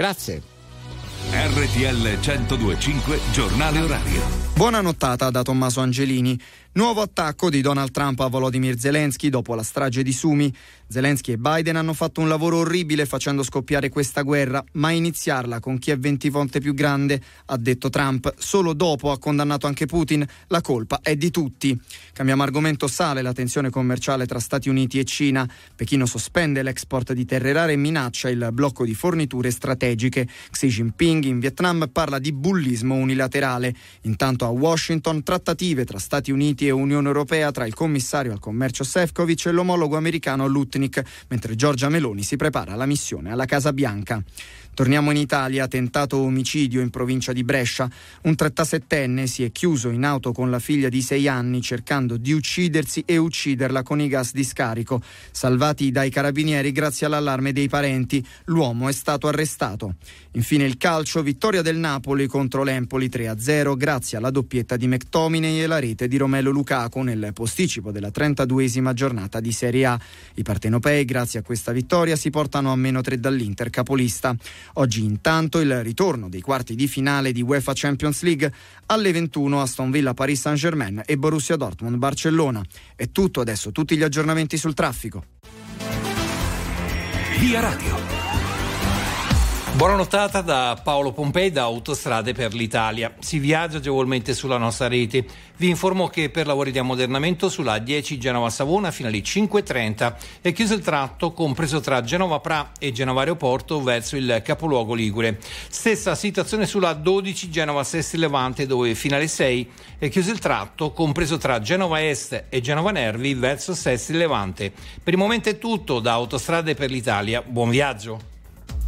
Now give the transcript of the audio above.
Grazie. RTL 102.5 Giornale Orario. Buona nottata da Tommaso Angelini. Nuovo attacco di Donald Trump a Volodymyr Zelensky dopo la strage di Sumi. Zelensky e Biden hanno fatto un lavoro orribile facendo scoppiare questa guerra, ma iniziarla con chi è 20 volte più grande, ha detto Trump. Solo dopo ha condannato anche Putin. La colpa è di tutti. Cambiamo argomento. Sale la tensione commerciale tra Stati Uniti e Cina. Pechino sospende l'export di terre rare e minaccia il blocco di forniture strategiche. Xi Jinping in Vietnam parla di bullismo unilaterale. Intanto a Washington trattative tra Stati Uniti e Unione Europea, tra il commissario al commercio Šefčovič e l'omologo americano Lutnick, mentre Giorgia Meloni si prepara alla missione alla Casa Bianca. Torniamo in Italia. Tentato omicidio in provincia di Brescia. Un 37enne si è chiuso in auto con la figlia di 6 anni cercando di uccidersi e ucciderla con i gas di scarico. Salvati dai carabinieri grazie all'allarme dei parenti, l'uomo è stato arrestato. Infine il calcio, vittoria del Napoli contro l'Empoli 3-0 grazie alla doppietta di McTominay e la rete di Romelu Lukaku nel posticipo della 32esima giornata di Serie A. I partenopei grazie a questa vittoria si portano a -3 dall'Inter capolista. Oggi intanto il ritorno dei quarti di finale di UEFA Champions League. Alle 21 Aston Villa Paris Saint-Germain e Borussia Dortmund Barcellona. È tutto adesso, tutti gli aggiornamenti sul traffico. Via Radio. Buona nottata da Paolo Pompei da Autostrade per l'Italia. Si viaggia agevolmente sulla nostra rete. Vi informo che per lavori di ammodernamento sulla A10 Genova-Savona fino alle 5:30 è chiuso il tratto compreso tra Genova Pra e Genova Aeroporto verso il capoluogo ligure. Stessa situazione sulla A12 Genova-Sesti Levante dove fino alle 6 è chiuso il tratto compreso tra Genova Est e Genova Nervi verso Sesti Levante. Per il momento è tutto da Autostrade per l'Italia. Buon viaggio.